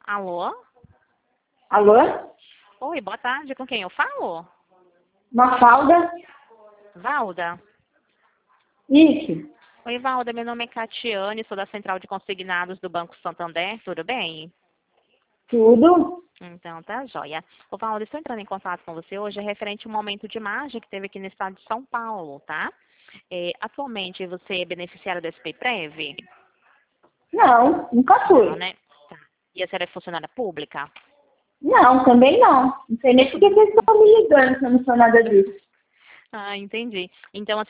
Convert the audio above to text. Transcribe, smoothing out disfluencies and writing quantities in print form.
Alô? Alô? Oi, boa tarde. Com quem eu falo? Mafalda? Valda? Isso. Oi, Valda. Meu nome é Catiane, sou da Central de Consignados do Banco Santander. Tudo bem? Tudo? Então, tá joia. Ô, Valda, estou entrando em contato com você hoje referente ao momento de imagem que teve aqui no estado de São Paulo, tá? Atualmente, você é beneficiário do SPPrev? Não, nunca Não, fui. né? Tá. E a senhora é funcionária pública? Não, também não. Não sei nem por que vocês estão me ligando se eu não sou nada disso. Ah, entendi. Então,